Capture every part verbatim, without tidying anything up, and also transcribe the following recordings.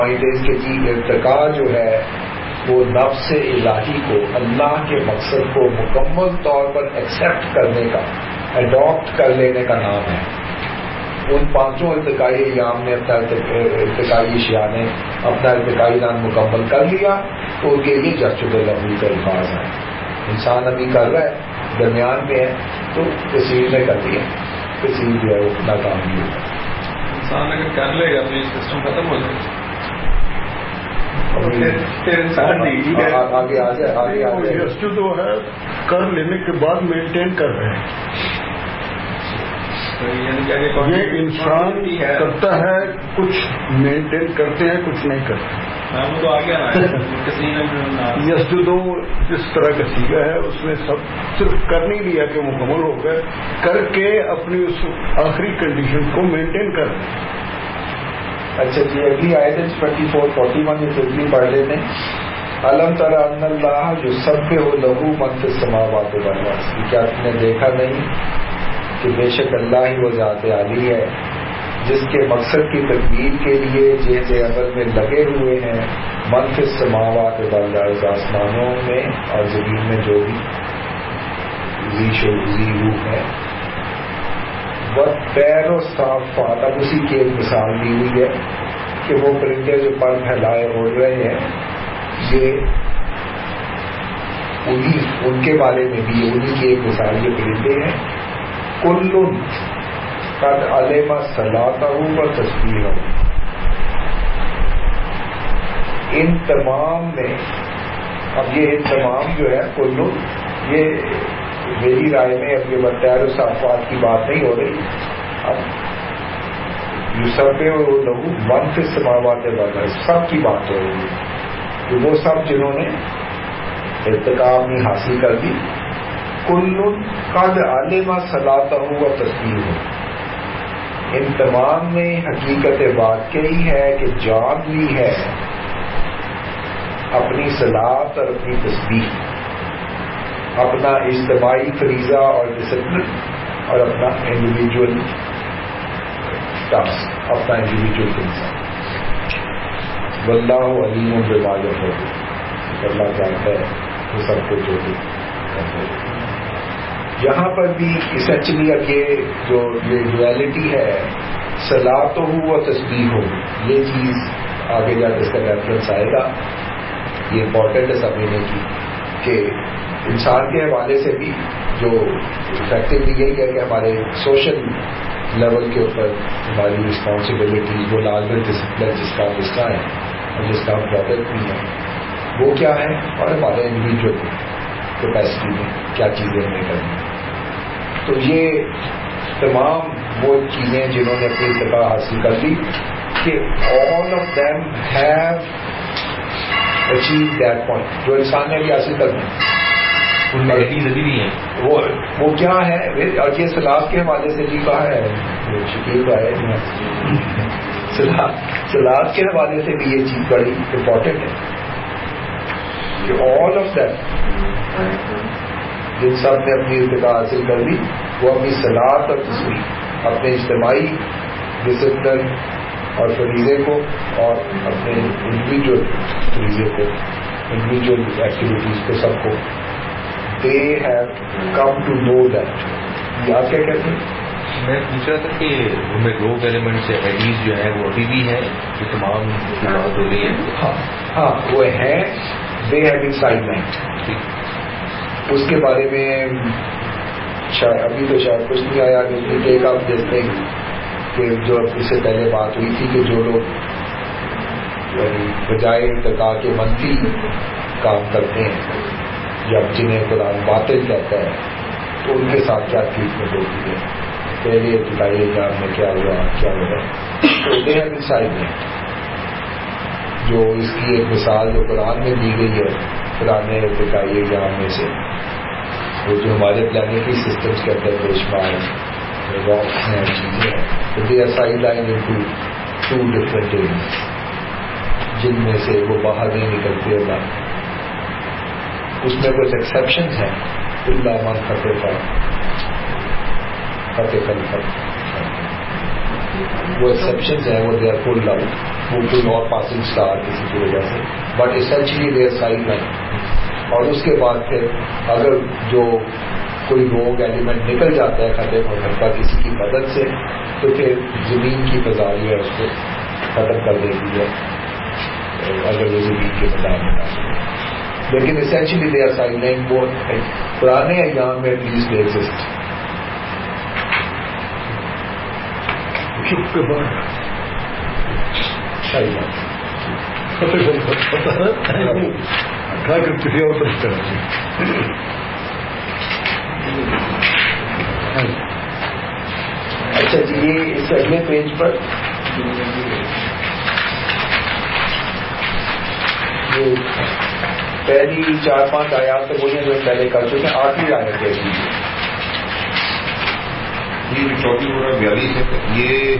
اس کے جی ارتقا جو ہے وہ نفس الہی کو، اللہ کے مقصد کو مکمل طور پر ایکسیپٹ کرنے کا، اڈاپٹ کر لینے کا نام ہے. ان پانچوں ارتقائی ایام نے اپنا ارتقائی اشیاء نے اپنا ارتقائی نام مکمل کر لیا تو ان کے لیے جسد لہو کے الفاظ ہیں. انسان ابھی کر رہا ہے، درمیان میں ہے، تو کثیر نے کر لیا، کثیر جو ہے وہ ناکام نہیں ہوگا. انسان اگر کر لے گا تو یہ سسٹم ختم ہو جائے گا. پھر انسان آگے آ جائے آگے آ جائے تو ہے کر لینے کے بعد مینٹین کر رہے ہیں. یہ انسان کرتا ہے، کچھ مینٹین کرتے ہیں، کچھ نہیں کرتے. یسجدو جس طرح کا سیگا ہے اس میں سب صرف کر نہیں لیا کہ مکمل ہو گئے، کر کے اپنی اس آخری کنڈیشن کو مینٹین کر دیں. اچھا جی، اگلی آیت ہے ٹوینٹی فور فورٹی ون یہ پھر پڑھ لیتے ہیں. الم تر ان اللہ یسبح لہ من فی السماوات والارض. کیا تم نے دیکھا نہیں کہ بے شک اللہ ہی وہ ذات عالی ہے جس کے مقصد کی تکمیل کے لیے جہد عمل میں لگے ہوئے ہیں من فی السماوات والارض، آسمانوں میں اور زمین میں جو بھی ذی روح ہے. وَالطَّيْرَ صَافَّاتٍ. اب اسی کی ایک مثال دی ہوئی ہے کہ وہ پرندے جو پر پھیلائے اڑ رہے ہیں، یہ انہی ان کے بارے میں بھی انہی کی ایک مثال یہ پرندے ہیں. کُلٌّ قد علم صلاتہ و تسبیحہ. ان تمام میں، اب یہ ان تمام جو ہے کُلٌّ، یہ میری رائے میں اب یہ والطَّيْرَ صَافَّاتٍ کی بات نہیں ہو رہی. اب یسبح لہ من فی السماوات والارض سب کی بات ہو رہی ہے کہ وہ سب جنہوں نے ارتقا اپنی حاصل کر دی. کل قد علم صلاتہ و تسبیحہ. ان تمام نے حقیقت واقعی ہے کہ جان لی ہے اپنی صلات اور اپنی تسبیح، اپنا اجتماعی فریضہ اور ڈسپلن اور اپنا انڈیویجول ٹاسک، اپنا انڈیویجول فریضہ. واللہ علیم بما یفعلون. اللہ جانتا ہے وہ سب کچھ جو بھی کرتے ہیں. یہاں پر بھی اسینچلی اب یہ جو یہ ڈویلٹی ہے صلاتہ و تسبیحہ، یہ چیز آگے جا کے اس کا ریفرنس آئے گا. یہ امپورٹنٹ ہے سمجھنے کی کہ انسان کے حوالے سے بھی جو افیکٹولی یہی ہے کہ ہمارے سوشل لیول کے اوپر ہماری رسپانسبلٹیز، وہ لازمی ڈسپلن جس کا حصہ ہے اور جس کا ہم پروڈکٹ بھی ہے وہ کیا ہے، اور ہمارے انڈیویجول کیپیسٹی میں کیا چیزیں ہمیں کرنی. تو یہ تمام وہ چیزیں جنہوں نے اپنی ارتقا حاصل کر لی کہ all of them have achieve that point جو انسان نے بھی حاصل کرنا ہے. وہ وہ کیا ہے، اور یہ سلاد کے حوالے سے بھی کہا ہے شکیل کا ہے سلاد کے حوالے سے بھی یہ چیز بڑی امپورٹنٹ ہے کہ آل آف دیٹ جن سب نے اپنی ارتقا حاصل کر لی وہ اپنی صلات اور تسبیح، اپنے اجتماعی ڈسپلن اور فریضے کو اور اپنے انڈیویجول فریضے کو، انڈیویجول ایکٹیویٹیز کو، سب کو they have come to know that. آپ کیا کہتے ہیں؟ میں پوچھ رہا تھا کہ ان میں روگ ایلیمنٹ سے حدیث جو ہے وہ ابھی بھی ہے جو تمام بات ہو رہی ہے. ہاں ہاں وہ ہیں، they have inside mind. اس کے بارے میں شاید ابھی تو شاید کچھ نہیں آیا کہ ایک آپ دیکھتے ہیں کہ جو اس سے پہلے بات ہوئی تھی کہ جو لوگ بجائے ارتقا کے منفی کام کرتے ہیں یا جنہیں قرآن باطل کہتا ہے تو ان کے ساتھ کیا ٹریٹمنٹ ہوتی ہے، پہلے ارتقائی ایام میں کیا ہوا کیا ہوا. تو they have inside mind جو اس کی ایک مثال جو قرآن میں دی گئی ہے پرانے ارتقائی ایام میں سے، وہ جو ہمارے پلانیٹری سسٹمس کے اندر بے شمار راکس ہیں چیزیں ہیں، تو they are side line into two different areas جن میں سے وہ باہر نہیں نکلتے. اللہ اس میں کچھ ایکسیپشنز ہیں، اللہ من فتح فتح فتح وہ ایکسیپشنز ہیں، وہ دے آر پلڈ آؤٹ. وہ کوئی اور پاسنگ اسٹار کسی کی وجہ سے، but essentially they side line. اور اس کے بعد پھر اگر جو کوئی روگ ایلیمنٹ نکل جاتا ہے ختم ہو سکتا کسی کی مدد سے، تو پھر زمین کی فضا ہے اس کو ختم کر دیتی ہے اگر وہ زمین کے مدار میں آ. لیکن essentially they are side line. وہ پرانے ایام میں پلیز دے ایگزسٹ. چپ کے بعد صحیح بات کھا کر کسی اور طرف کریں. اچھا جی، یہ اس اگلے پیج پر یہ پہلی چار پانچ آیات تو وہی ہیں جو پہلے کر چکے ہیں. آخری آیت کہہ دیجیے. یہ چوبیس پورا بیالیس ہے یہ.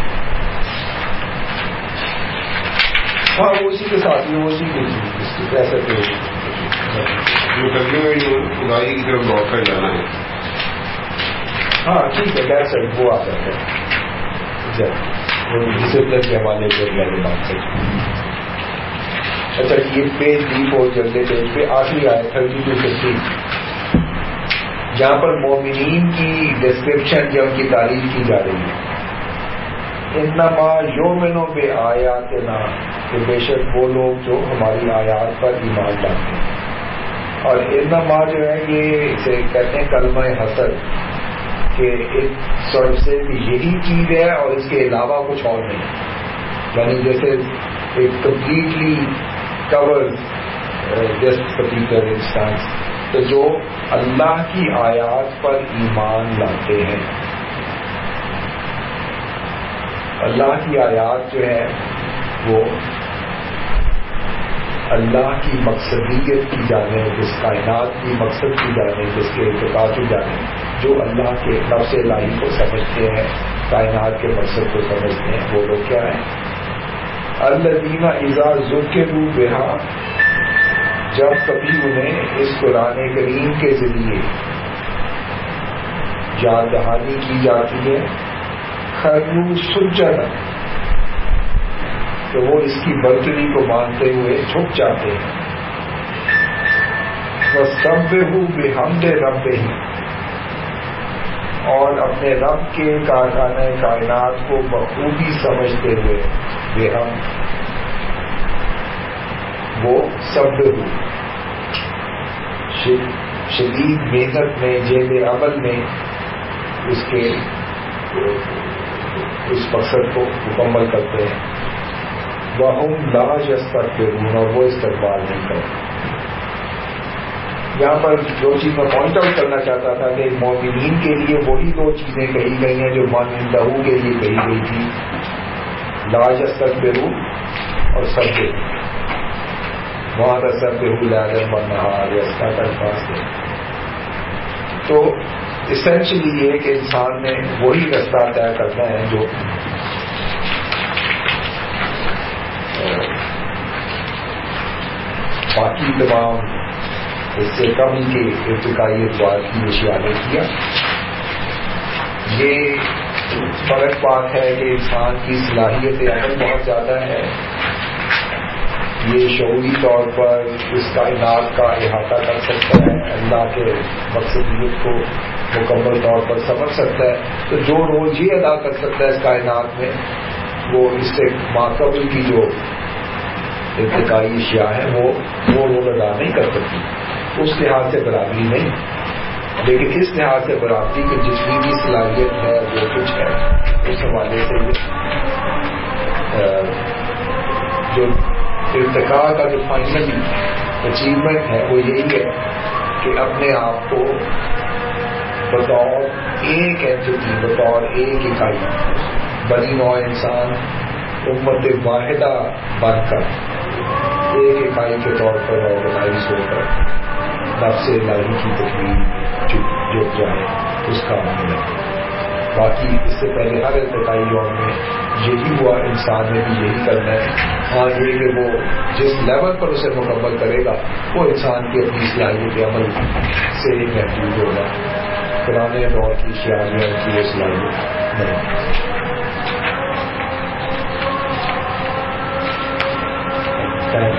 ہاں وہ اسی کے ساتھ میں اسی کے ایسا کہ جو کرنے میں جو خدائی کی طرف لوٹ کر جانا ہے. ہاں ٹھیک ہے، بیک سائڈ وہ آ جاتا ہے ڈسپلن کے حوالے سے پہلے بات کریں. اچھا یہ پیج ڈیپ ہو جلدی پیج پہ آخری آئے تھرٹی ٹو ففٹین. جہاں پر مومنین کی ڈسکرپشن یا ان کی تعریف کی جا رہی ہے. انما یؤمنو بآیاتنا، کہ بے شک وہ لوگ جو ہماری آیات پر ایمان لاتے ہیں. اور انما جو ہے یہ اسے کہتے ہیں کلمہ حسر، کہ ایک سرف سے یہی چیز ہے اور اس کے علاوہ کچھ اور نہیں. یعنی جیسے ایک completely cover just particular instance. تو جو اللہ کی آیات پر ایمان لاتے ہیں، اللہ کی آیات جو ہے وہ اللہ کی مقصدیت کی جانب، جس کائنات کی مقصد کی جانب، جس کے ارتقاء کی جانب، جو اللہ کے نفس الہی کو سمجھتے ہیں، کائنات کے مقصد کو سمجھتے ہیں، وہ لوگ کیا ہیں؟ الذین اذا ذکروا بہا، جب کبھی انہیں اس قرآن کریم کے ذریعے یاد دہانی کی جاتی ہے، خروا سجدا، تو وہ اس کی برتری کو مانتے ہوئے جھک جاتے ہیں. وَسَبِّحُوا بِحَمْدِ رَبِّهِمْ، اور اپنے رب کے کارخانہ کائنات کو بخوبی سمجھتے ہوئے، بے ہم وہ سب شدید محنت میں، جید عمل میں اس کے اس مقصد کو مکمل کرتے ہیں. وَهُمْ لَا يَسْتَكْبِرُونَ، اور وہ استقبال نہیں کرتے. یہاں پر جو چیز میں پوائنٹ آؤٹ کرنا چاہتا تھا کہ مومنین کے لیے وہی دو چیزیں کہی گئی ہیں جو مانندہ کے لیے کہی گئی تھی، لا يستكبرون اور سبح. وہاں کا سبح لیلا والنہار یا اس کا الفاظ ہے. تو اسینشلی یہ کہ انسان نے وہی رستہ طے کرنا ہے جو باقی تمام اس سے کمی کے ارتقائی اعتبار کی اشیاء نے کیا. یہ فرق بات ہے کہ انسان کی صلاحیت عمل بہت زیادہ ہے. یہ شعوری طور پر اس کائنات کا احاطہ کر سکتا ہے، اللہ کے مقصدیت کو مکمل طور پر سمجھ سکتا ہے. تو جو رول یہ ادا کر سکتا ہے اس کائنات میں، وہ اس سے ماقبل کی جو ارتقائی اشیاء ہیں وہ وہ رول ادا نہیں کر سکتی. اس لحاظ سے برابری نہیں، لیکن اس لحاظ سے برابری کی جتنی بھی صلاحیت ہے، جو کچھ ہے، اس حوالے سے جو ارتقاء کا جو فائنل اچیومنٹ ہے وہ یہی ہے کہ اپنے آپ کو بطور ایک اینٹی، بطور ایک اکائی، بنی نوع انسان امت واحدہ بن کر ایک اکائی کے طور پر آرگنائز ہو کر نفس الہی کی تکمیل جٹ جائے، اس کا عمل ہے. باقی اس سے پہلے ہر ارتقائی یوم میں یہی ہوا، انسان نے بھی یہی کرنا ہے. ہاں یہ کہ وہ جس لیول پر اسے مکمل کرے گا وہ انسان کی اپنی صلاحیت عمل سے ہی محدود ہوگا. پرانے دور کی شیاریاں کی وہ صلاحیت نہیں.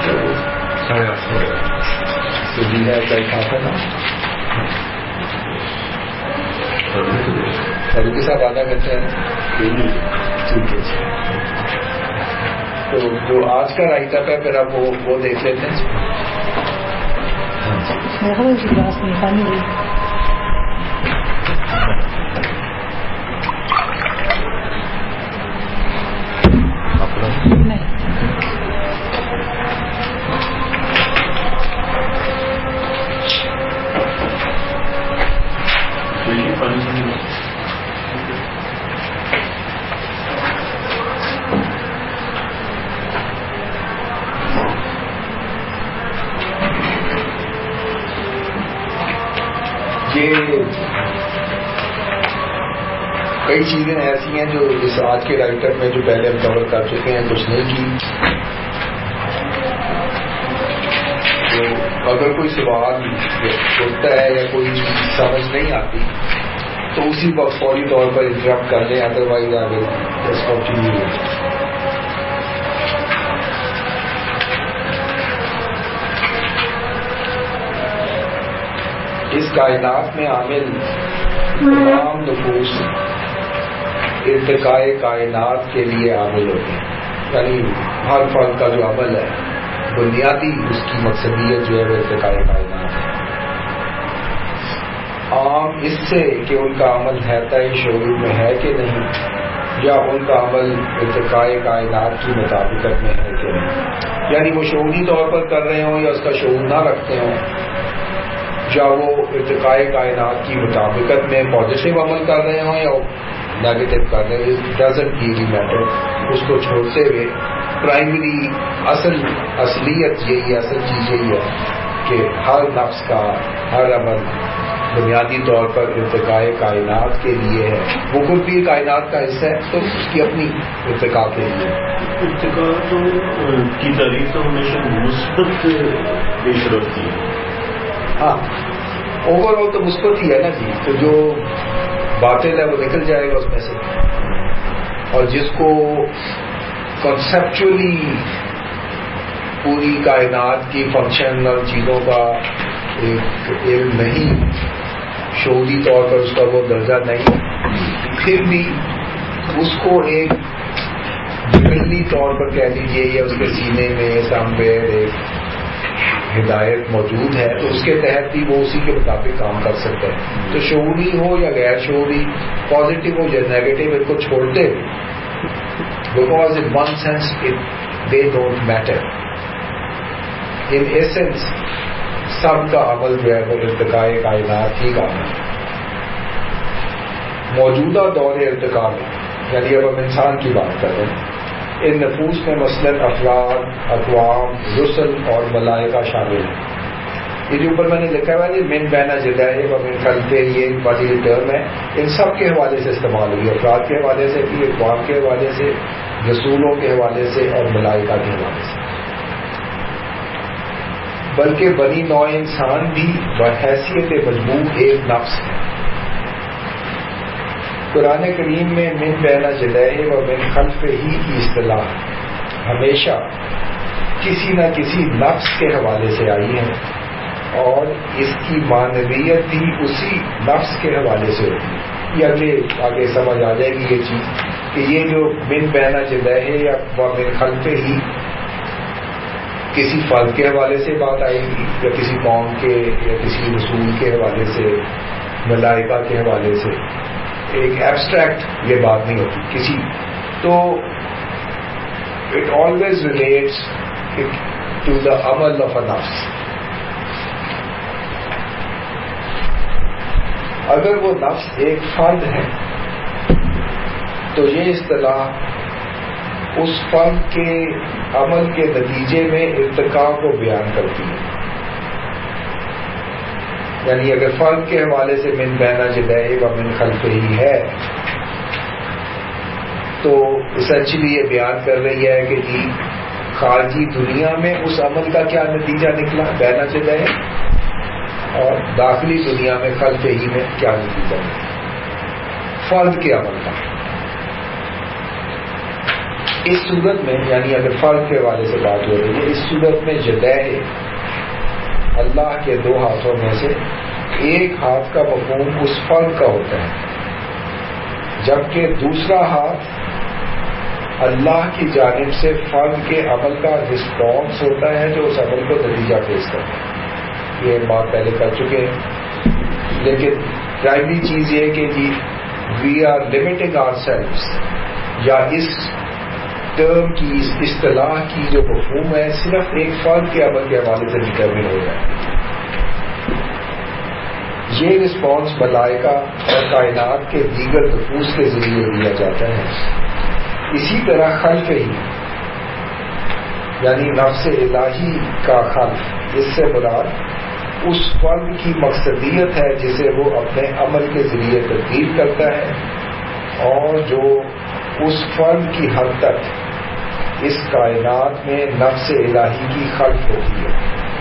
ساڑھے آٹھ سو تو جی ہے کل کھا تھا نا ابھی کے ساتھ آدھا گھنٹہ ہے. ٹھیک ہے. تو جو آج کا رائٹ اپ ہے پھر آپ وہ وہ دیکھ لیتے ہیں. کئی چیزیں ایسی ہیں جو اس آج کے رائٹر میں جو پہلے ہم کور کر چکے ہیں کچھ نہیں کی. تو اگر کوئی سوال اٹھتا ہے یا کوئی چیز سمجھ نہیں آتی تو اسی وقت فوری طور پر انٹرپٹ کر لیں, ادروائز آگے اس کنٹینیو. اس کائنات میں عامل تمام نفوس ارتقائے کائنات کے لیے عامل ہوتے ہیں. یعنی ہر فرد کا جو عمل ہے بنیادی اس کی مقصدیت جو ہے وہ ارتقائے کائنات ہے. عام اس سے کہ ان کا عمل حیرتہ شعور میں ہے کہ نہیں, یا ان کا عمل ارتقائے کائنات کی مطابقت میں ہے کہ نہیں. یعنی وہ شعوری طور پر کر رہے ہوں یا اس کا شعور نہ رکھتے ہوں, یا وہ ارتقائے کائنات کی مطابقت میں پازیٹیو عمل کر رہے ہوں یا نیگیٹو کر رہے ہیں, ڈزنٹ ریلی میٹر. اس کو چھوڑتے ہوئے پرائمری اصل اصلیت یہی ہے, اصل چیز یہی ہے کہ ہر نفس کا ہر عمل بنیادی طور پر ارتقائے کائنات کے لیے ہے. وہ خود بھی کائنات کا حصہ ہے تو اس کی اپنی ارتقاء کے لیے. ارتقاء تو کی تعریف تو ہمیشہ مثبت پیش رفتی ہے. ہاں اوور آل تو مثبت ہی ہے نا جی. تو جو باطل ہے وہ نکل جائے گا اس میں سے, اور جس کو کنسیپچولی پوری کائنات کی فنکشنل چیزوں کا ایک علم نہیں, شعوری طور پر اس کا وہ درجہ نہیں, پھر بھی اس کو ایک جبلی طور پر کہہ لیجیے یا اس کے سینے میں سامویئر ایک ہدایت موجود ہے تو اس کے تحت بھی وہ اسی کے مطابق کام کر سکتا ہے. تو شعوری ہو یا غیر شعوری, پازیٹیو ہو یا نیگیٹو, ان کو چھوڑتے because in one sense they don't matter. In essence سب کا عمل جو ہے وہ ارتقائے کائنات ہی کا عمل. موجودہ دور ارتقاء میں, یعنی اب ہم انسان کی بات کر رہے ہیں, ان نفوس میں مثلاً افراد, اقوام, رسل اور ملائکہ شامل ہیں. یہ جو اوپر میں نے لکھا ہوا ہے من بین جدائے و من خلفہ, یہ والی ٹرم ہے, ان سب کے حوالے سے استعمال ہوئی. افراد کے حوالے سے بھی, اقوام کے حوالے سے, رسولوں کے حوالے سے اور ملائکہ کے حوالے سے. بلکہ بنی نوع انسان بھی بحیثیت مجموع ایک نفس ہے. قرآن کریم میں من بین جدائے و من خلفہ ہی کی اصطلاح ہمیشہ کسی نہ کسی نفس کے حوالے سے آئی ہے, اور اس کی معنویت بھی اسی نفس کے حوالے سے ہوتی ہے. یہ آگے آگے سمجھ آ جائے گی یہ چیز کہ یہ جو من بین جدائے یا من خلفہ ہی کسی فرد کے حوالے سے بات آئے گی, یا کسی قوم کے یا کسی رسول کے حوالے سے, ملائکہ کے حوالے سے. ایک ایبسٹریکٹ یہ بات نہیں ہوتی کسی. تو it always relates to the عمل آف اے نفس. اگر وہ نفس ایک فرد ہے تو یہ اصطلاح اس فرد کے عمل کے نتیجے میں ارتقاء کو بیان کرتی ہے. یعنی اگر فرد کے حوالے سے من بین جدائے و من خلفہ ہی ہے تو اسینشلی یہ بیان کر رہی ہے کہ جی خارجی دنیا میں اس عمل کا کیا نتیجہ نکلا بین جدائے, اور داخلی دنیا میں خلفہ ہی میں کیا نتیجہ نکلا فرد کے عمل کا. اس صورت میں یعنی اگر فرد کے حوالے سے بات ہو رہی ہے، اس صورت میں یدہ اللہ کے دو ہاتھوں میں سے ایک ہاتھ کا مفہوم اس فرد کا ہوتا ہے، جبکہ دوسرا ہاتھ اللہ کی جانب سے فرد کے عمل کا رسپانس ہوتا ہے جو اس عمل کو نتیجہ پیش کرتا ہے۔ یہ بات پہلے کر چکے ہیں، لیکن پرائمری چیز یہ کہ جی وی آر لمیٹنگ آور سیلفس، یا اس ٹرم کی اس اصطلاح کی جو مفہوم ہے صرف ایک فرد کے عمل کے حوالے سے ڈٹرمن ہو جائے۔ یہ رسپانس ملائکہ اور کائنات کے دیگر نفوس کے ذریعے دیا جاتا ہے۔ اسی طرح خلف ہی یعنی نفس الہی کا خلف، اس سے مراد اس فرد کی مقصدیت ہے جسے وہ اپنے عمل کے ذریعے تبدیل کرتا ہے، اور جو اس فرد کی حد تک اس کائنات میں نفس الہی کی خلف ہوتی ہے۔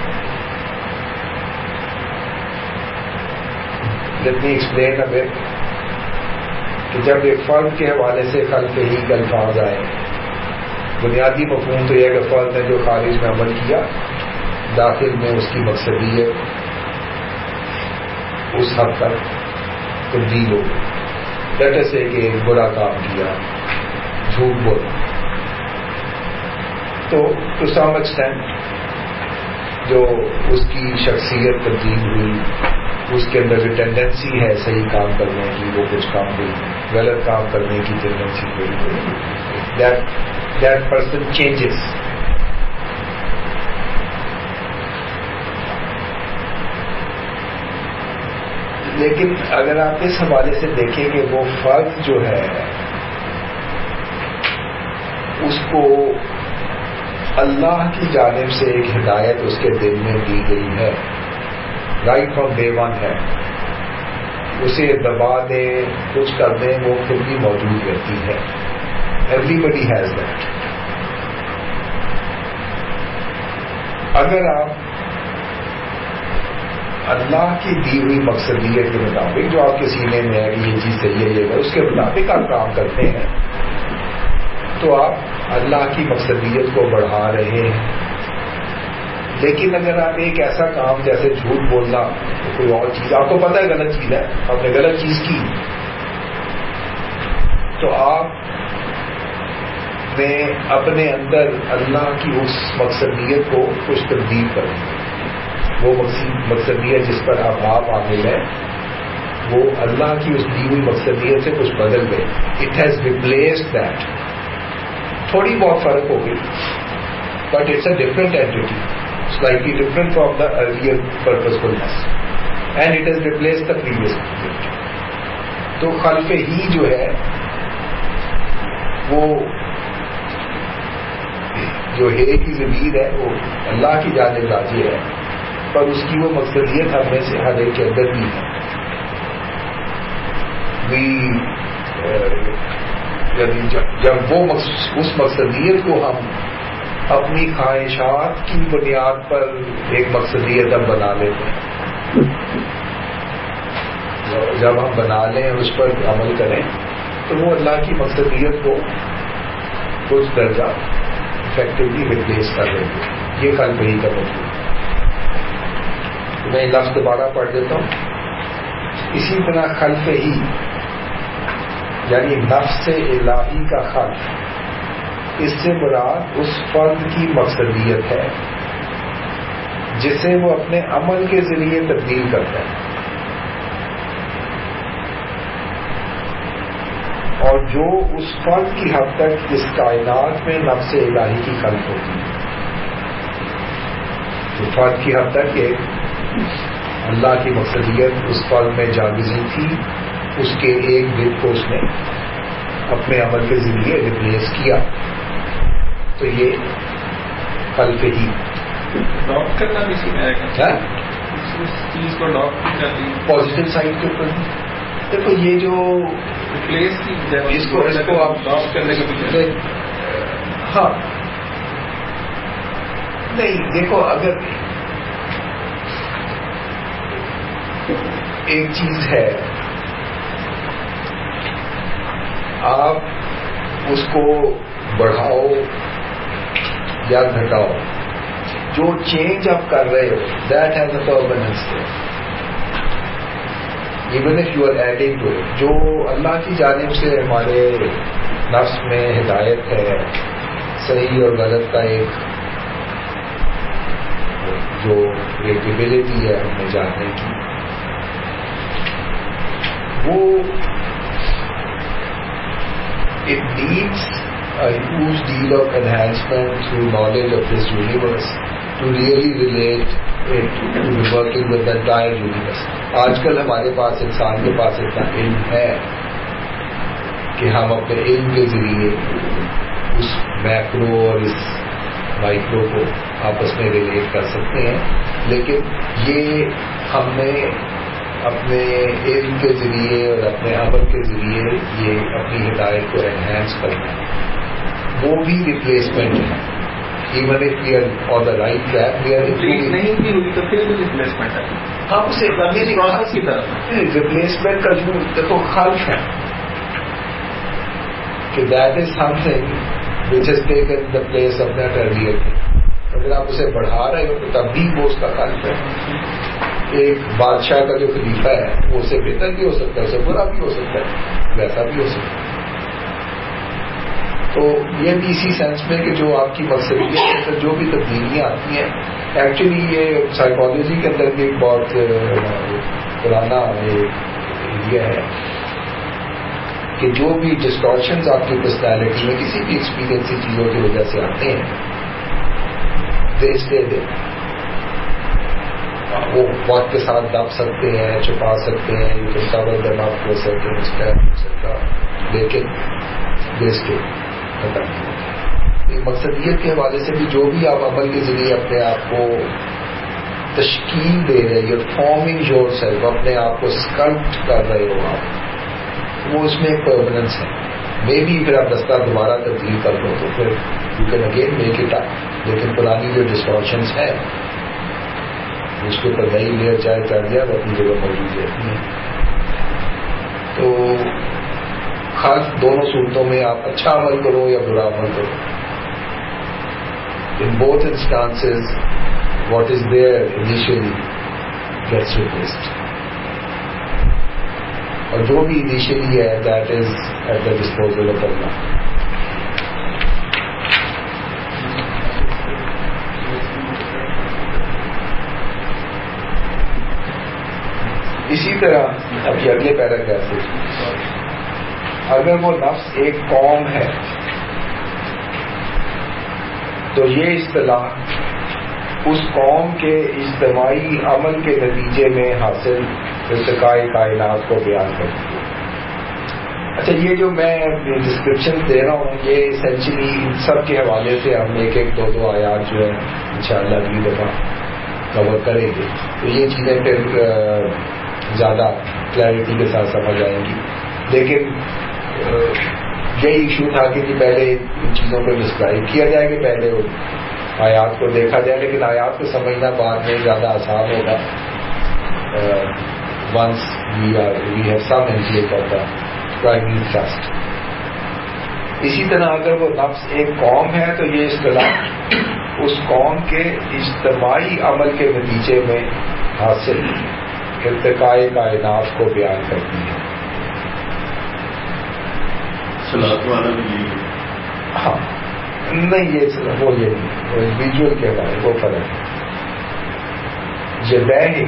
Let me explain a bit کہ جب ایک فرد کے حوالے سے خلف ہی کا الفاظ آئے، بنیادی مفہوم تو یہ کہ فرد نے جو خارج میں عمل کیا، داخل میں اس کی مقصدیت اس حد تک تبدیل ہو گئی۔ جیسے سے کہ ایک برا کام کیا، جھوٹ بولا، تو ٹو سم ایکسٹینٹ جو اس کی شخصیت تبدیل ہوئی، اس کے اندر جو ٹینڈنسی ہے صحیح کام کرنے کی وہ کچھ کام ہوئی، غلط کام کرنے کی ٹینڈنسی ہوئی، دیٹ دیٹ پرسن چینجز۔ لیکن اگر آپ اس حوالے سے دیکھیں کہ وہ فرد جو ہے اس کو اللہ کی جانب سے ایک ہدایت اس کے دل میں دی گئی ہے، رائٹ فرام ڈے ون ہے، اسے دبا دے کچھ کر دیں وہ پھر بھی موجود رہتی ہے۔ Everybody has that. اگر آپ اللہ کی دی ہوئی مقصدیت کے مطابق جو آپ کے سینے میں ہے کہ یہ چیز صحیح ہے، یہ ہے، اس کے مطابق آپ کام کرتے ہیں تو آپ اللہ کی مقصدیت کو بڑھا رہے ہیں۔ لیکن اگر آپ ایک ایسا کام جیسے جھوٹ بولنا، کوئی اور چیز آپ کو پتہ ہے غلط چیز ہے، آپ نے غلط چیز کی، تو آپ نے اپنے اندر اللہ کی اس مقصدیت کو کچھ تبدیل کر دیا۔ وہ مقصدیت جس پر آپ آپ عامل ہیں وہ اللہ کی اس دی ہوئی مقصدیت سے کچھ بدل گئی۔ It has replaced that. تھوڑی بہت فرق ہو گئی، but it's a different entity, slightly different from the earlier purposefulness, and it has replaced the previous activity. تو خلف ہی جو ہے وہ جو ہے کی ضمیر ہے وہ اللہ کی جانب راضی ہے، پر اس کی وہ مقصدیت ہم میں سے ہر ایک کے اندر بھی ہے۔ یعنی جب وہ اس مقصدیت کو ہم اپنی خواہشات کی بنیاد پر ایک مقصدیت ہم بنا لیتے ہیں، جب ہم بنا لیں اس پر عمل کریں تو وہ اللہ کی مقصدیت کو کچھ درجہ افیکٹولی ریپلیس کر دیں گے۔ یہ خلف ہی کا مطلب۔ میں لفظ دوبارہ پڑھ دیتا ہوں۔ اسی طرح خلف ہی یعنی نفس الہی کا خلف، اس سے مراد اس فرد کی مقصدیت ہے جسے وہ اپنے عمل کے ذریعے تبدیل کرتا ہے، اور جو اس فرد کی حد تک اس کائنات میں نفس الہی کی خلق ہوتی ہے۔ جو فرد کی حد تک ایک اللہ کی مقصدیت اس فرد میں جاگزی تھی، اس کے ایک دل کو اس نے اپنے عمل کے ذریعے ریپلیس کیا، تو یہ خلف ہی ڈاپ کرنا بھی سیکھا ہے، اس چیز کو ڈاپ کرتی پازیٹیو سائڈ کے اوپر۔ دیکھو یہ جو ریپلیس کی اس کو اس کو آپ ڈاپ کرنے کا، ہاں نہیں دیکھو اگر ایک چیز ہے آپ اس کو بڑھاؤ یا گھٹاؤ، جو چینج آپ کر رہے ہو that has a permanence even if you are adding to it. جو اللہ کی جانب سے ہمارے نفس میں ہدایت ہے، صحیح اور غلط کا ایک جو ایبلٹی ہے ہمیں جاننے کی، وہ it needs a huge deal of enhancement through knowledge of this universe to really relate it to be working with the entire universe. آج کل ہمارے پاس انسان کے پاس اتنا علم ہے کہ ہم اپنے علم کے ذریعے اس میکرو اور اس مائکرو کو آپس میں ریلیٹ کر سکتے ہیں، لیکن یہ ہم نے اپنے علم کے ذریعے اور اپنے عمل کے ذریعے یہ اپنی ہدایت کو انہینس کرنا ہے، وہ بھی ریپلیسمنٹ ہے. Even if we are on the right track, we are نہیں بھی ہوئی تو پھر بھی ریپلیسمنٹ ہے. ہم اسے پروسیس کی طرف ریپلیسمنٹ کا جو دیکھو خلف ہے کہ that is something which has taken the place of that earlier thing. اگر آپ اسے بڑھا رہے ہو تو تب بھی وہ اس کا خلف ہے. ایک بادشاہ کا جو خلیفہ ہے وہ اسے بہتر بھی ہو سکتا ہے، اسے برا بھی ہو سکتا ہے، ویسا بھی ہو سکتا ہے. تو یہ بھی اسی سینس میں کہ جو آپ کی مقصدیت کے اندر جو بھی تبدیلیاں آتی ہیں، ایکچولی یہ سائیکالوجی کے اندر بھی ایک بہت پرانا ایریا ہے کہ جو بھی ڈسٹورشنز آپ کی پرسنالٹی میں کسی بھی ایکسپیرینسی چیزوں کی وجہ سے آتے ہیں، دے اسٹے دیر. وہ وقت کے ساتھ دب سکتے ہیں، چھپا سکتے ہیں، یہ تصور دماغ ہو سکتے ہیں، لیکن بیسٹے ختم نہیں ہوتا. مقصدیت کے حوالے سے بھی جو بھی آپ عمل کے ذریعے اپنے آپ کو تشکیل دے رہے ہیں، یور فارمنگ یور سیلف، اپنے آپ کو اسکلپٹ کر رہے ہو آپ، وہ اس میں ایک پرماننس ہے. مے بی پھر آپ رستہ دوبارہ تبدیل کر لو تو پھر you can again make it up, لیکن پرانی جو ڈسٹورشنس ہے اس کے اوپر نئی لیئر چاہے چڑھ جائے وہ اپنی جگہ موجود رہتی ہے. تو خاص دونوں صورتوں میں آپ اچھا عمل کرو یا برا عمل کرو، in both instances what is there initially gets replaced, اور جو بھی انیشیلی ہے that is at the disposal of اللہ. اسی طرح اب یہ اگلے پیراگراف سے، اگر وہ نفس ایک قوم ہے تو یہ اصطلاح اس قوم کے اجتماعی عمل کے نتیجے میں حاصل ارتقاء کائنات کو بیان کرتی ہے. اچھا، یہ جو میں ڈسکرپشن دے رہا ہوں یہ اسینشلی ان سب کے حوالے سے ہم ایک ایک دو دو آیات جو ہے انشاءاللہ اگلی دفعہ کور کریں گے، تو یہ چیزیں پھر زیادہ کلیئرٹی کے ساتھ سمجھ آئیں گی. لیکن یہی ایشو تھا کہ پہلے ان چیزوں کو ڈسکرائب کیا جائے کہ پہلے آیات کو دیکھا جائے، لیکن آیات کو سمجھنا بعد میں زیادہ آسان ہوگا once we are we have some intake of the primary trust. اسی طرح اگر وہ نفس ایک قوم ہے تو یہ اصطلاح اس قوم کے اجتماعی عمل کے نتیجے میں حاصل ارتقاء کائنات کو بیان کرتی ہے. صلاۃ والا بھی یہ ہاں نہیں، یہ وہ یہ نہیں، وہ انڈیویجول کے بارے وہ فرق ہے. یہ ہے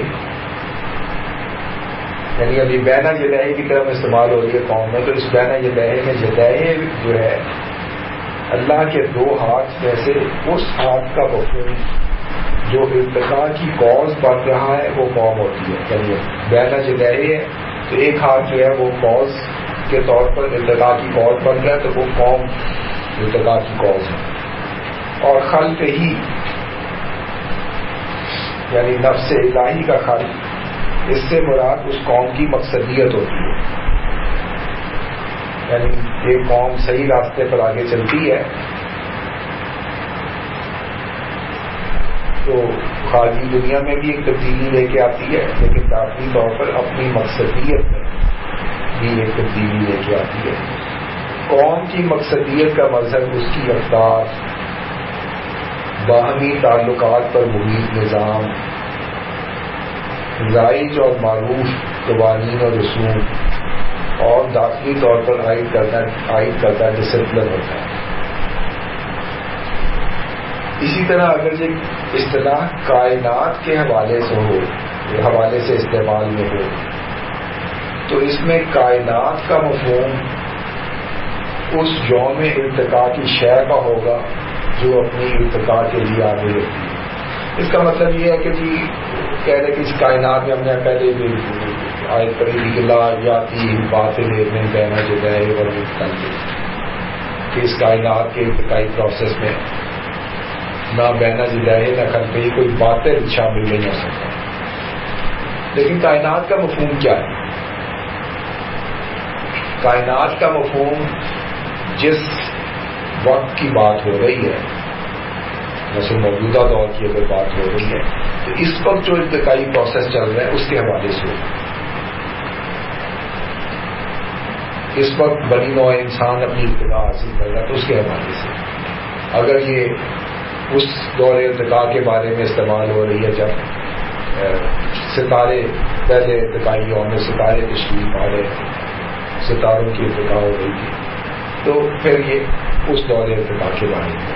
یعنی ابھی بینا جدہی کی طرف استعمال ہو رہی ہے قوم میں، تو اس بینا جدہی میں جدہی جو ہے اللہ کے دو ہاتھ میں سے اس ہاتھ کا مفہوم جو ارتقاء کی کاز بن رہا ہے وہ قوم ہوتی ہے. یعنی بینا جدہی ہے تو ایک ہاتھ جو ہے وہ کاز کے طور پر ارتقاء کی کاز بن رہا ہے، تو وہ قوم ارتقاء کی کاز ہے. اور خلق ہی یعنی نفس الہی کا خلق، اس سے مراد اس قوم کی مقصدیت ہوتی ہے. یعنی ایک قوم صحیح راستے پر آگے چلتی ہے تو خارجی دنیا میں بھی ایک تبدیلی لے کے آتی ہے، لیکن داخلی طور پر اپنی مقصدیت میں بھی ایک تبدیلی لے کے آتی ہے. قوم کی مقصدیت کا مظہر اس کی اقدار، باہمی تعلقات پر مبنی نظام، رائج اور معروف قوانین اور رسوم، اور داخلی طور پر عائد کرتا عائد کرتا ڈسپلن ہوتا ہے۔ اسی طرح اگر یہ اصطلاح کائنات کے حوالے سے ہو حوالے سے استعمال میں ہو تو اس میں کائنات کا مفہوم اس یوم ارتقاء کی شے کا ہوگا جو اپنی ارتقاء کے لیے آگے ہوتی ہے۔ اس کا مطلب یہ ہے کہ جی کہہ رہے کہ اس کائنات میں ہم نے پہلے بھی آیت پڑھی تھی کہ لا یاتی باطل میں بین جدہ اور کہ اس کائنات کے ارتقائی پروسیس میں نہ بین جدہ نہ خلفی کوئی باطل شامل نہیں ہو سکتا۔ لیکن کائنات کا مفہوم کیا ہے؟ کائنات کا مفہوم جس وقت کی بات ہو رہی ہے، جیسے موجودہ دور کی اگر بات ہو رہی ہے تو اس وقت جو ارتقائی پروسیس چل رہا ہے اس کے حوالے سے ہوگا۔ اس وقت بنی نوع انسان اپنی ارتقاء حاصل کر رہا ہے تو اس کے حوالے سے۔ اگر یہ اس دور ارتقاء کے بارے میں استعمال ہو رہی ہے جب ستارے پہلے ارتقائی یوم میں ستارے تشریف آ رہے ہیں، ستاروں کی ارتقاء ہو رہی تھی، تو پھر یہ اس دور ارتقاء کے بارے میں۔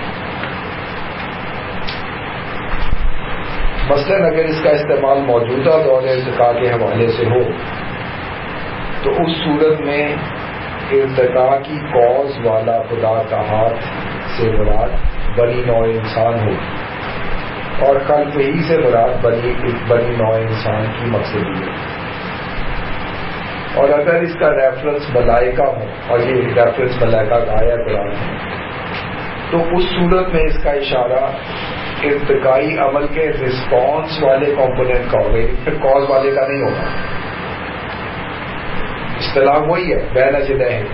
مثلاً اگر اس کا استعمال موجودہ دور ارتقاء کے حوالے سے ہو تو اس صورت میں ارتقاء کی کوز والا خدا کا ہاتھ سے مراد بنی نوع انسان ہو اور خلق ہی سے مراد بنی بنی نوع انسان کی مقصدیت۔ اور اگر اس کا ریفرنس ملائکہ ہو اور یہ ریفرنس ملائکہ کا آیا قرآن ہے تو اس صورت میں اس کا اشارہ ارتقائی عمل کے رسپانس والے کمپوننٹ کا ہوگا، پھر کاز والے کا نہیں ہوگا۔ اصطلاح وہی ہے بین جدہ ہے،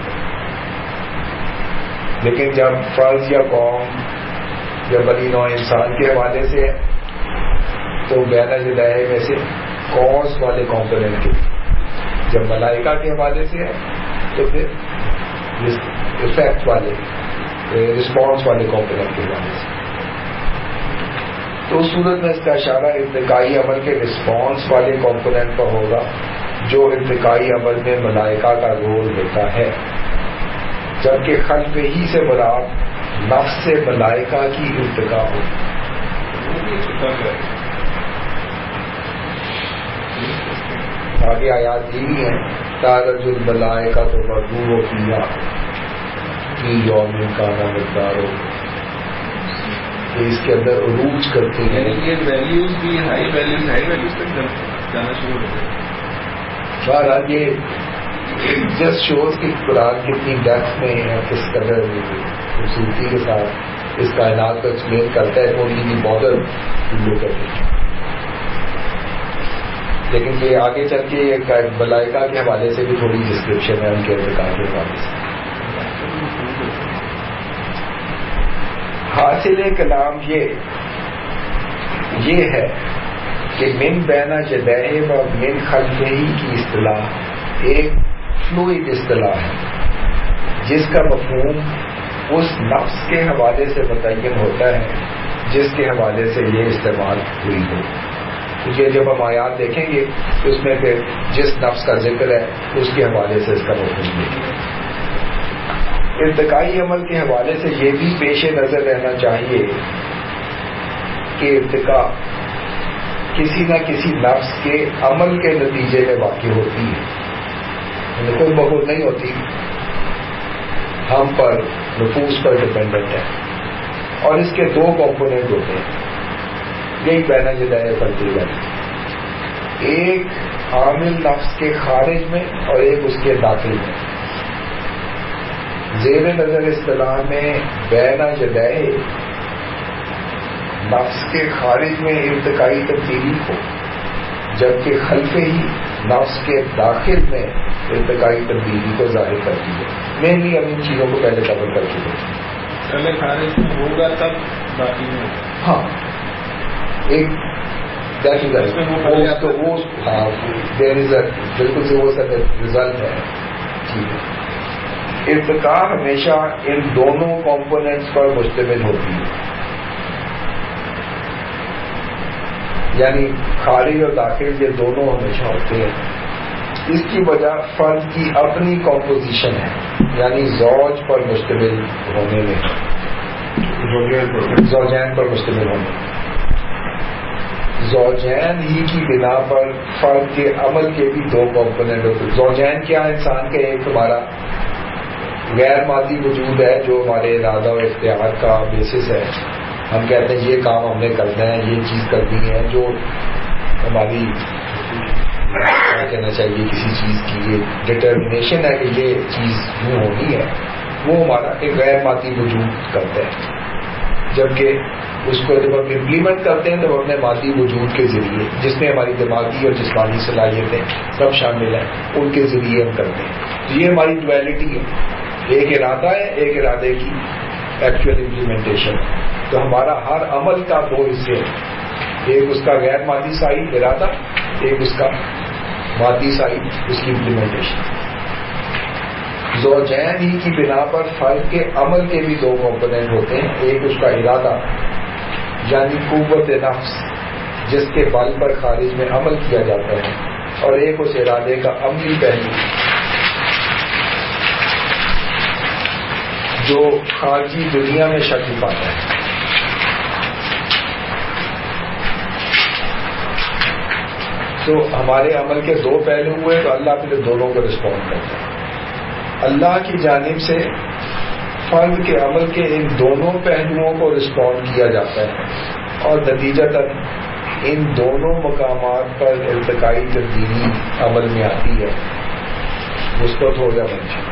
لیکن جب فرض یا قوم یا بنی نوع انسان کے حوالے سے ہے تو بین جدہ میں سے کاز والے کمپوننٹ کے، جب ملائکہ کے حوالے سے ہے تو پھر افیکٹ والے رسپانس والے کمپوننٹ کے حوالے سے۔ تو اس صورت میں اس کا اشارہ ارتقائی عمل کے رسپانس والے کمپوننٹ پر ہوگا جو ارتقائی عمل میں ملائکہ کا رول ہوتا ہے، جبکہ خلق ہی سے مراد نفس سے ملائکہ کی ارتقاء ہو۔ آگے آیات دی ہیں تارج الملائکہ تو مرغوب فیہا فی یوم کان مقدارہ، کہ اس کے اندر عروج کرتے ہیں، یہ ویلیوز بھی ہائی ویلیوز ہائی ویلیوز تک جانا شروع ہو گئے۔ بہرحال یہ جسٹ شوز کہ قرآن کتنی ڈیپتھ میں ہے، کس قدر خوبصورتی کے ساتھ اس کائنات کو ایکسپلین کرتا ہے، only they bother look at it. لیکن یہ آگے چل کے ایک ملائکہ کے حوالے سے بھی تھوڑی ڈسکرپشن ہے ان کے ارتقاء کے حوالے سے۔ حاصل کلام یہ یہ ہے کہ من بین جدہ و من خلفہ کی اصطلاح ایک فلوئڈ اصطلاح ہے جس کا مفہوم اس نفس کے حوالے سے متعین ہوتا ہے جس کے حوالے سے یہ استعمال ہوئی ہو۔ یہ جب ہم آیات دیکھیں گے تو اس میں پھر جس نفس کا ذکر ہے اس کے حوالے سے اس کا مفہوم دیکھیں گے۔ ارتقائی عمل کے حوالے سے یہ بھی پیش نظر رہنا چاہیے کہ ارتقاء کسی نہ کسی نفس کے عمل کے نتیجے میں واقع ہوتی ہے، خود بخود نہیں ہوتی، ہم پر نفوس پر ڈپینڈنٹ ہے، اور اس کے دو کمپوننٹ ہوتے ہیں، یہی بین جدہ تبدیل ہے، ایک عامل نفس کے خارج میں اور ایک اس کے داخل میں۔ زیر نظر اصطلاح میں بین جدہ نفس کے خارج میں ارتقائی تبدیلی کو، جبکہ خلف ہی نفس کے داخل میں ارتقائی تبدیلی کو ظاہر کرتی ہے۔ مینلی ہم ان چیزوں کو پہلے کور کر چکے ہیں۔ پہلے خارج میں ہوگا تب باقی میں، ہاں ایک تو وہ ہاں دیر از اے بالکل سے وہ سب رزلٹ ہے، ٹھیک ہے۔ ارتقا ہمیشہ ان دونوں کمپوننٹس پر مشتمل ہوتی ہے، یعنی خارج اور داخل یہ دونوں ہمیشہ ہوتے ہیں. اس کی وجہ فرد کی اپنی کمپوزیشن ہے، یعنی زوج پر مشتمل ہونے میں، زوجین پر مشتمل ہونے میں. زوجین ہی کی بنا پر فرد کے عمل کے بھی دو کمپوننٹ ہوتے ہیں. زوجین کیا انسان کے ایک ہمارا غیر مادی وجود ہے جو ہمارے ارادہ اور اختیار کا بیسس ہے. ہم کہتے ہیں یہ کام ہم نے کرنا ہے، یہ چیز کرنی ہے، جو ہماری کیا کہنا چاہیے کسی چیز کی یہ ڈٹرمنیشن ہے کہ یہ چیز یوں ہونی ہے، وہ ہمارا ایک غیر مادی وجود کرتا ہے. جبکہ اس کو جب ہم امپلیمنٹ کرتے ہیں تو ہم اپنے مادی وجود کے ذریعے، جس میں ہماری دماغی اور جسمانی صلاحیتیں سب شامل ہیں، ان کے ذریعے ہم کرتے ہیں. تو یہ ہماری ڈویلٹی ہے، ایک ارادہ ہے، ایک ارادے کی ایکچوئل امپلیمنٹیشن. تو ہمارا ہر عمل کا دو حصے ہیں، ایک اس کا غیر مادی سائڈ ارادہ، ایک اس کا مادی سائڈ اس کی امپلیمنٹیشن. زوجین ہی کی بنا پر فرد کے عمل کے بھی دو کمپوننٹ ہوتے ہیں، ایک اس کا ارادہ یعنی قوت نفس جس کے بل پر خارج میں عمل کیا جاتا ہے، اور ایک اس ارادے کا عملی پہلو جو خارجی دنیا میں شکل پاتا ہے. تو ہمارے عمل کے دو پہلو ہوئے تو اللہ پھر دونوں کو رسپونڈ کرتا ہے. اللہ کی جانب سے فرد کے عمل کے ان دونوں پہلوؤں کو رسپونڈ کیا جاتا ہے، اور نتیجتاً ان دونوں مقامات پر ارتقائی تبدیلی عمل میں آتی ہے، مثبت ہو یا منفی.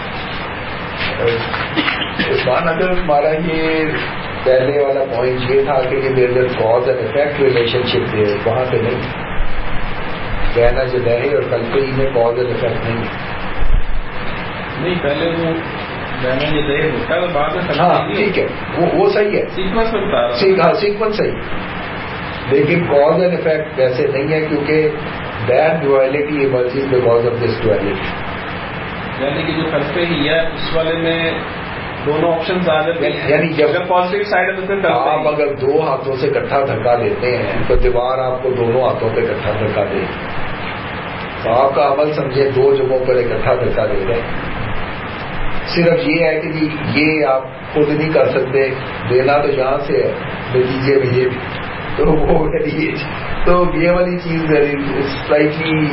عثمان اگر ہمارا یہ پہلے والا پوائنٹ یہ تھا کہ یہ there there cause and effect relationship ہے، وہاں پہ نہیں کہنا جو ہے اور کل پہ ہی میں کاز اینڈ افیکٹ نہیں نہیں پہلے وہ رہنا یہ دے ہوتا ہے بعد میں. ہاں ٹھیک ہے، وہ وہ صحیح ہے، سیکوینس میں بتا رہا ہاں سیکوینس صحیح، لیکن کاز اینڈ افیکٹ ویسے نہیں ہے کیونکہ that duality emerges because of this duality. یعنی کہ جو خلفے ہی ہے اس والے میں دونوں آپشنز آ جاتے ہیں، یعنی جب پازیٹیو سائڈ آپ اگر دو ہاتھوں سے اکٹھا دھکا دیتے ہیں تو دیوار آپ کو دونوں ہاتھوں پہ اکٹھا دھکا دے. تو آپ کا عمل سمجھے دو جگہوں پر اکٹھا دھکا دے رہے ہیں. صرف یہ ہے کہ جی یہ آپ خود نہیں کر سکتے، دینا تو یہاں سے ہے، نتیجے میں یہ بھی تو وہ تو یہ والی چیز slightly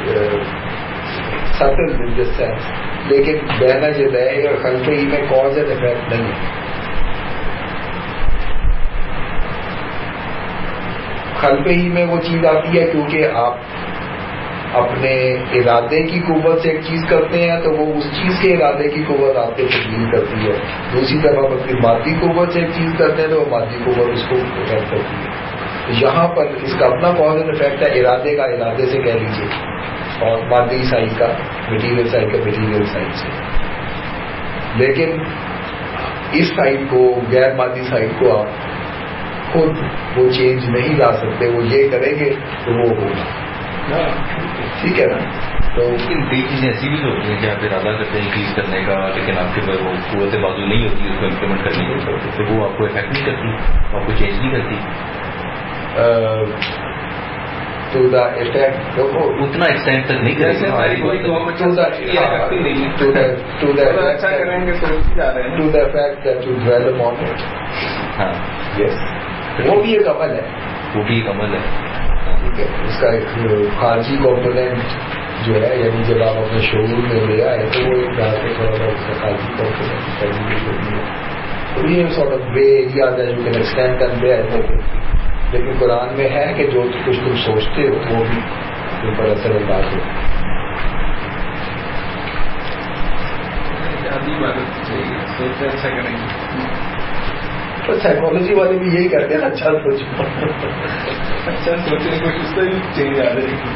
still in this sense. لیکن بہنا جو ہے اور خلفے ہی میں کاز اینڈ افیکٹ نہیں ہے. خلفے ہی میں وہ چیز آتی ہے کیونکہ آپ اپنے ارادے کی قوت سے ایک چیز کرتے ہیں تو وہ اس چیز کے ارادے کی قوت آپ کے تبدیل کرتی ہے. دوسری طرف آپ اپنی مادی قوت سے ایک چیز کرتے ہیں تو وہ مادی قوت اس کو افیکٹ کرتی ہے. یہاں پر اس کا اپنا کاز اینڈ افیکٹ ہے، ارادے کا ارادے سے کہہ لیجیے، اور مادی سائڈ کا مٹیریل سائڈ کا مٹیریل سائڈ سے. لیکن اس سائڈ کو غیر مادی سائڈ کو آپ خود وہ چینج نہیں لا سکتے. وہ یہ کریں گے تو وہ ہوگا، ٹھیک ہے نا. تو کئی چیزیں ایسی بھی ہوتی ہیں کہ آپ ارادہ کرتے ہیں چیز کرنے کا، لیکن آپ کے پاس وہ قوت بازو نہیں ہوتی اس کو امپلیمنٹ کرنے کی، تو وہ آپ کو افیکٹ نہیں کرتی، آپ کو چینج نہیں کرتی. ٹو دا افیکٹ اتنا ایکسٹینڈ تک نہیں کرتی. To the effect that you dwell upon it. ہاں یس، وہ بھی ایک عمل ہے، وہ بھی ایک عمل ہے. ٹھیک ہے. اس کا ایک خارجی کمپوننٹ جو ہے، یعنی جب آپ اپنے شعور میں لے آئے تو وہ ایک طرح سے تھوڑا بہت اس کا خارجی کمپوننٹ کرنے ہوتی ہے. تو یہ سارٹ آف وے ایریاز ہے جو کین ایکسٹینڈ اینڈ وے ہے. لیکن قرآن میں ہے کہ جو کچھ تم سوچتے ہو وہ بھی تم پر اثر انداز ہو. اچھا کریں گے تو سائیکالوجی والے بھی یہی کرتے ہیں، اچھا سوچو، اچھا سوچنے کو اس سے بھی چینج آ جائے گی.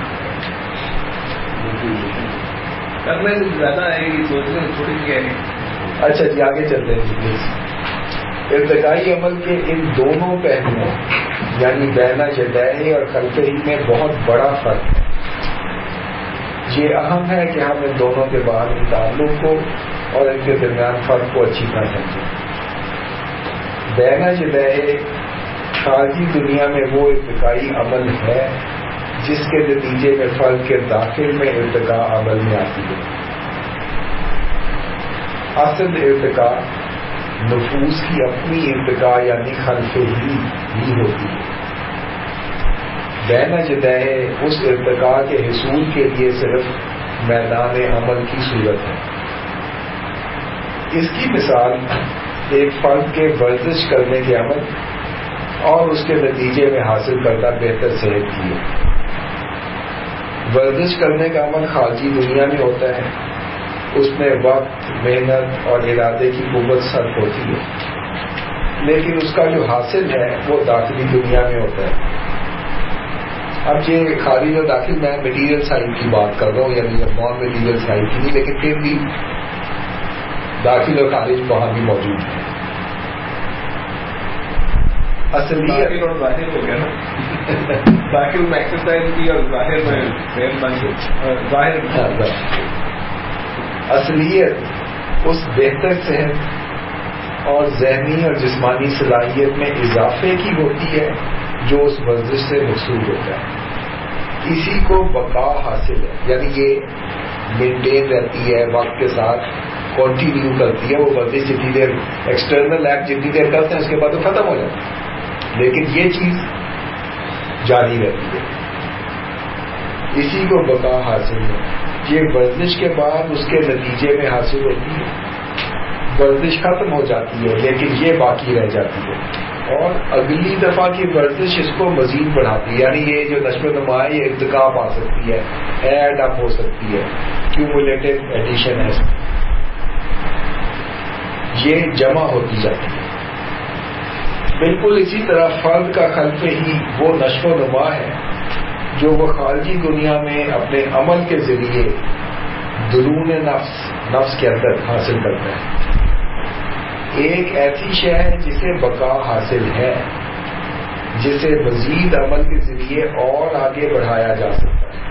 کرنے سے زیادہ آئے گی، سوچنے سے تھوڑی سی آئے گی. اچھا جی آگے چلتے ہیں پلیز. ارتقائی عمل کے ان دونوں پہلوؤں یعنی بینا یدیہ اور خلفہ ہی میں بہت بڑا فرق ہے. یہ اہم ہے کہ ہم ان دونوں کے باہمی تعلق کو اور ان کے درمیان فرق کو اچھی طرح سمجھیں. بینا جدہ خارجی دنیا میں وہ ارتقائی عمل ہے جس کے نتیجے میں فرد کے داخل میں ارتقاء عمل میں آتی ہے. اصل ارتقاء نفوس کی اپنی ارتقاء یعنی خلف ہی ہی ہوتی ہے. بینا جدہ اس ارتقاء کے حصول کے لیے صرف میدان عمل کی صورت ہے. اس کی مثال ایک فرد کے ورزش کرنے کے عمل اور اس کے نتیجے میں حاصل کردہ بہتر صحت کی ہے. ورزش کرنے کا عمل خارجی دنیا میں ہوتا ہے، اس میں وقت، محنت اور ارادے کی قوت صرف ہوتی ہے، لیکن اس کا جو حاصل ہے وہ داخلی دنیا میں ہوتا ہے. اب یہ خارج اور داخل میں مٹیریل سائڈ کی بات کر رہا ہوں، یعنی نان مٹیریل سائڈ کی نہیں، لیکن پھر بھی داخل اور خارج وہاں بھی موجود ہے. اصلیت اور ظاہر ہو گیا نا، داخل میں ایکسرسائز کی اور ظاہر میں ظاہر. اصلیت اس بہتر صحت اور ذہنی اور جسمانی صلاحیت میں اضافے کی ہوتی ہے جو اس ورزش سے مقصود ہوتا ہے. اسی کو بقا حاصل ہے، یعنی یہ مینٹین رہتی ہے، وقت کے ساتھ کنٹینیو کرتی ہے. وہ ورزش جتنی دیر ایکسٹرنل ایکٹ جتنی دیر کرتے ہیں اس کے بعد وہ ختم ہو جاتی ہے، لیکن یہ چیز جاری رہتی ہے. اسی کو بقا حاصل ہے. یہ ورزش کے بعد اس کے نتیجے میں حاصل ہوتی ہے. ورزش ختم ہو جاتی ہے لیکن یہ باقی رہ جاتی ہے، اور اگلی دفعہ کی ورزش اس کو مزید بڑھاتی ہے. یعنی یہ جو نشو و نما ہے یہ ارتقا پا سکتی ہے، ایڈ اپ ہو سکتی ہے، کیومولیٹو ایڈیشن ہے، یہ جمع ہوتی جاتی ہے. بالکل اسی طرح فرد کا خلف ہی وہ نشو و نما ہے جو وہ خارجی دنیا میں اپنے عمل کے ذریعے درون نفس نفس کے اندر حاصل کرتا ہے. ایک ایسی شے ہے جسے بقا حاصل ہے، جسے مزید عمل کے ذریعے اور آگے بڑھایا جا سکتا ہے.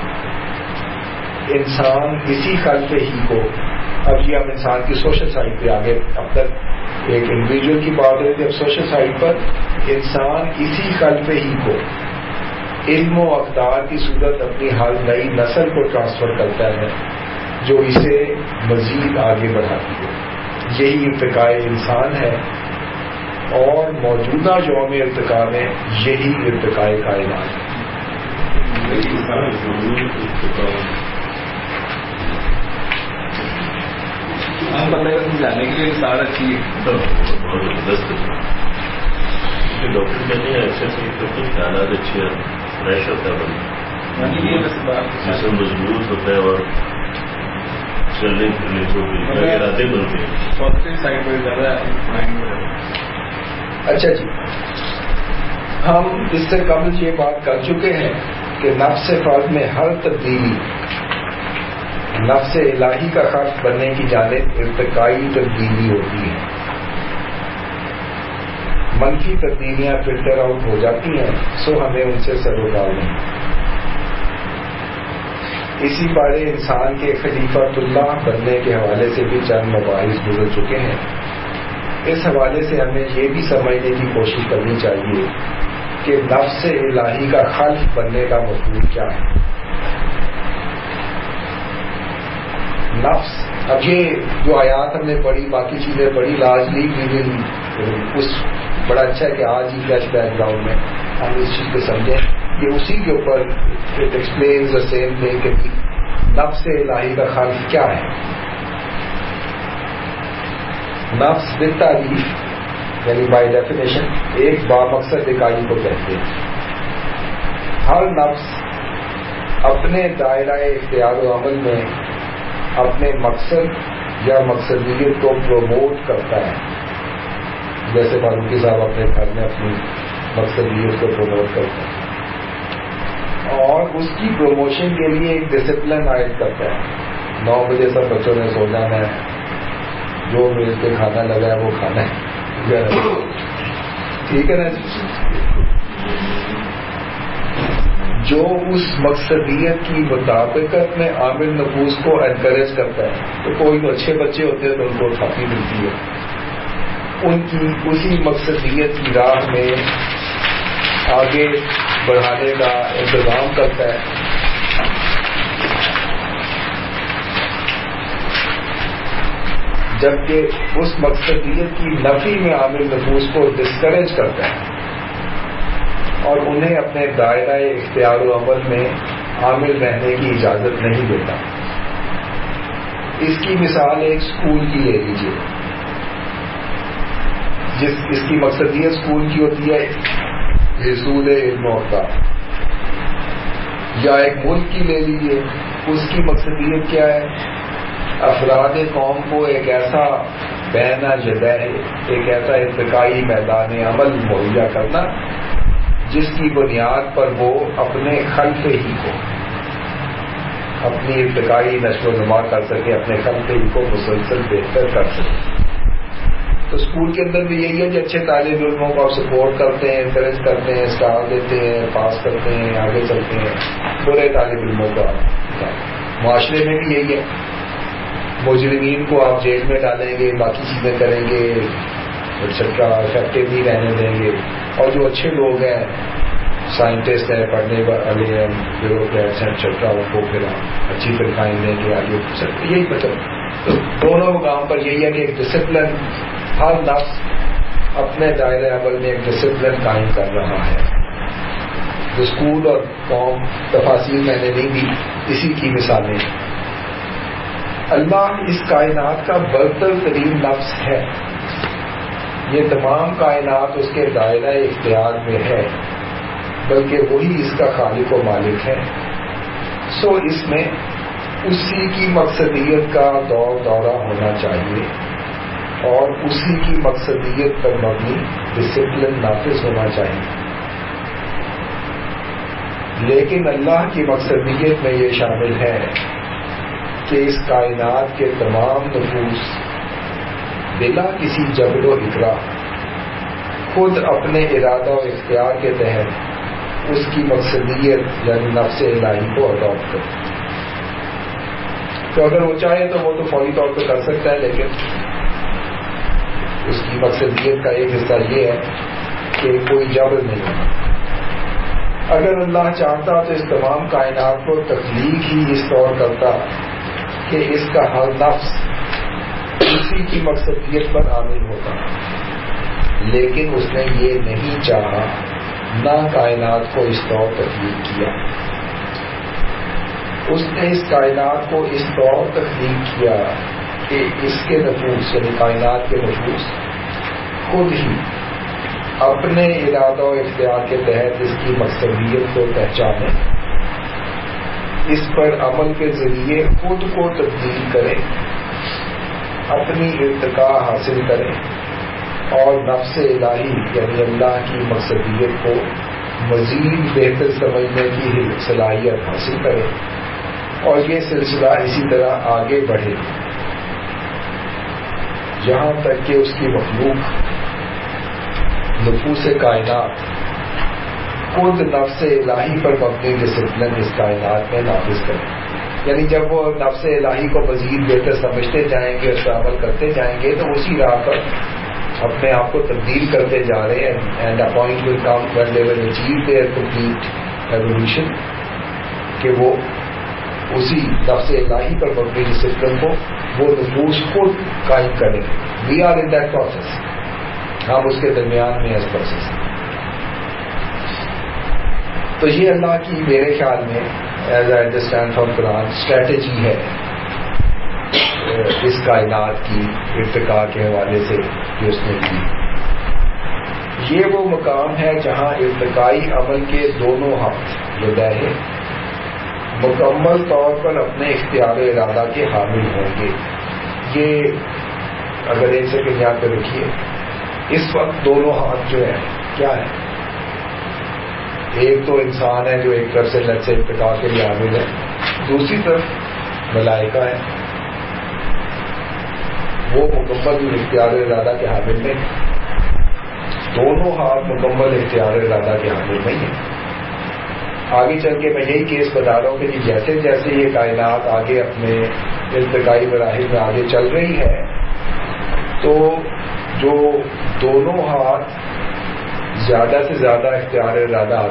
انسان اسی خلف ہی کو، اب یہ ہم انسان کی سوشل سائڈ پہ آگے، اب تک ایک انڈیویجول کی بات ہوئی تھی، اب سوشل سائڈ پر انسان اسی خلف ہی کو علم و اقدار کی صورت اپنی ہر نئی نسل کو ٹرانسفر کرتا ہے جو اسے مزید آگے بڑھاتی ہے. یہی ارتقاء انسان ہے، اور موجودہ یوم ارتقاء میں یہی ارتقاء کائنات ہے. ہم بندے کو سمجھانے کے لیے سارا چیز بہت زبردست ہے. ڈاکٹر کہتے ہیں ایکسرسائز کرتے ہیں حالات اچھے فریش ہوتا ہے بندہ، جسم مضبوط ہوتا ہے اور چلنے پھرنے چھوٹے ارادے بنتے ہیں. پازیٹیو سائڈ پہ زیادہ. اچھا جی، ہم اس سے قبل یہ بات کر چکے ہیں کہ نفس فرد میں ہر تبدیلی نفس الہی کا خلف بننے کی جانب ارتقائی تبدیلی ہوتی ہے. منفی تبدیلیاں فلٹر آؤٹ ہو جاتی ہیں، سو ہمیں ان سے سروکار نہیں. اسی بارے انسان کے خلیفۃ اللہ بننے کے حوالے سے بھی چند مباحث گزر چکے ہیں. اس حوالے سے ہمیں یہ بھی سمجھنے کی کوشش کرنی چاہیے کہ نفس الہی کا خلف بننے کا مفہوم کیا ہے. نفس، اب یہ جو آیات ہم نے پڑھی، باقی چیزیں پڑھی، لارجلی اس بڑا اچھا ہے کہ آج ہی فلیش بیک گراؤنڈ میں ہم اس چیز کو سمجھیں کہ اسی کے اوپر it explains the same thing کہ نفس الہی کا خلف کیا ہے. نفس بالتعریف یعنی بائی ڈیفینیشن ایک بامقصد اکائی کو کہتے ہیں. ہر نفس اپنے دائرہ اختیار و عمل میں اپنے مقصد یا مقصدیت کو پروموٹ کرتا ہے. جیسے فاروقی صاحب اپنے گھر میں اپنی مقصدیت کو پروموٹ کرتے ہیں اور اس کی پروموشن کے لیے ایک ڈسپلن عائد کرتا ہے. نو بجے سب بچوں نے سو جانا ہے، جو میز پہ کھانا لگا ہے وہ کھانا ہے، ٹھیک ہے نا. جو اس مقصدیت کی مطابقت میں عامل نفوس کو انکریج کرتا ہے. تو کوئی تو اچھے بچے ہوتے ہیں تو ان کو تھاپی ملتی ہے، ان کی اسی مقصدیت کی راہ میں آگے بڑھانے کا انتظام کرتا ہے. جبکہ اس مقصدیت کی نفی میں عامل نفوس کو ڈسکریج کرتا ہے اور انہیں اپنے دائرہ اختیار و عمل میں عامل رہنے کی اجازت نہیں دیتا. اس کی مثال ایک اسکول کی لے لیجیے. جس اس کی مقصدیت اسکول کی ہوتی ہے حصول علم ہوتا، یا ایک ملک کی لے لیجیے، اس کی مقصدیت کیا ہے؟ افراد قوم کو ایک ایسا بین جدہ ایک ایسا ارتقائی میدان عمل مہیا کرنا جس کی بنیاد پر وہ اپنے خلفے ہی کو اپنی ارتقائی نشو و نما کر سکے، اپنے خلفے ہی کو مسلسل بہتر کر سکے. تو اسکول کے اندر بھی یہی ہے کہ اچھے طالب علموں کو آپ سپورٹ کرتے ہیں، انکریج کرتے ہیں، اسٹار دیتے ہیں، پاس کرتے ہیں، آگے چلتے ہیں. برے طالب علموں کو آپ معاشرے میں بھی یہی ہے، مجرمین کو آپ جیل میں ڈالیں گے، باقی چیزیں کریں گے، ایٹسٹرا افیکٹو نہیں رہنے دیں گے. اور جو اچھے لوگ ہیں، سائنٹسٹ ہیں، پڑھنے والے ہیں، بیوروکریٹس ہیں، ایٹسٹرا، ان کو پھر اچھی تنخواہیں دیں گے، آگے چلتے. یہی مطلب تو دونوں مقام پر یہی ہے کہ ایک ڈسپلن، ہر نفس اپنے دائرۂ عمل میں ایک ڈسپلن قائم کر رہا ہے. جو اسکول اور قوم تفاصیل میں نے نہیں دی، اسی کی مثالیں. اللہ اس کائنات کا برتر ترین نفس ہے. یہ تمام کائنات اس کے دائرہ اختیار میں ہے، بلکہ وہی اس کا خالق و مالک ہے. سو اس میں اسی کی مقصدیت کا دور دورہ ہونا چاہیے اور اسی کی مقصدیت پر مبنی ڈسپلن نافذ ہونا چاہیے. لیکن اللہ کی مقصدیت میں یہ شامل ہے کہ اس کائنات کے تمام نفوس بلا کسی جبر و اکراه خود اپنے ارادہ و اختیار کے تحت اس کی مقصدیت یعنی نفس الہی کو اڈاپٹ کرے. تو اگر وہ چاہے تو وہ تو فوری طور پہ کر سکتا ہے، لیکن اس کی مقصدیت کا ایک حصہ یہ ہے کہ کوئی جبر نہیں ہونا. اگر اللہ چاہتا تو اس تمام کائنات کو تخلیق ہی اس طور کرتا کہ اس کا ہر نفس اسی کی مقصدیت پر عامل ہوتا، لیکن اس نے یہ نہیں چاہا، نہ کائنات کو اس طور تخلیق کیا. اس نے اس کائنات کو اس طور تخلیق کیا کہ اس کے نفوس یعنی کائنات کے نفوس خود ہی اپنے ارادہ و اختیار کے تحت اس کی مقصدیت کو پہچانے، اس پر عمل کے ذریعے خود کو تبدیل کریں، اپنی ارتقاء حاصل کریں اور نفس الہی یعنی اللہ کی مقصدیت کو مزید بہتر سمجھنے کی صلاحیت حاصل کریں، اور یہ سلسلہ اسی طرح آگے بڑھے یہاں تک کہ اس کی مخلوق نفوس کائنات خود نفس الہی پر مبنی ڈسپلن اس کائنات میں نافذ کریں. یعنی جب وہ نفس الہی کو مزید بہتر سمجھتے جائیں گے، اس پر عمل کرتے جائیں گے، تو اسی راہ پر اپنے آپ کو تبدیل کرتے جا رہے ہیں. And a point will come when they will achieve their complete evolution کہ وہ اسی نفس الہی پر مبنی ڈسپلن کو وہ نفوس خود قائم کریں. We are in that process, ہم اس کے درمیان میں اس پروسیس. تو یہ اللہ کی میرے خیال میں ایز آئی انڈرسٹینڈ فرام قرآن اسٹریٹجی ہے اس کائنات کی ارتقاء کے حوالے سے جو اس نے کی. یہ وہ مقام ہے جہاں ارتقائی عمل کے دونوں ہاتھ جو ہے مکمل طور پر اپنے اختیار و ارادہ کے حامل ہوں گے. یہ اگر ایک سیکنڈ یاد پہ رکھیے، اس وقت دونوں ہاتھ جو ہیں کیا ہے؟ ایک تو انسان ہے جو ایک طرف سے لت سے ارتقاء کے لیے حامل ہے، دوسری طرف ملائکہ ہے، وہ مکمل اختیار و ارادہ کے حامل نہیں. دونوں ہاتھ مکمل اختیار و ارادہ کے حامل نہیں ہیں. آگے چل کے میں یہی کیس بتا رہا ہوں کہ جیسے جیسے یہ کائنات آگے اپنے ارتقائی مراحل میں آگے چل رہی ہے تو جو دونوں ہاتھ زیادہ سے زیادہ اختیار ارادہ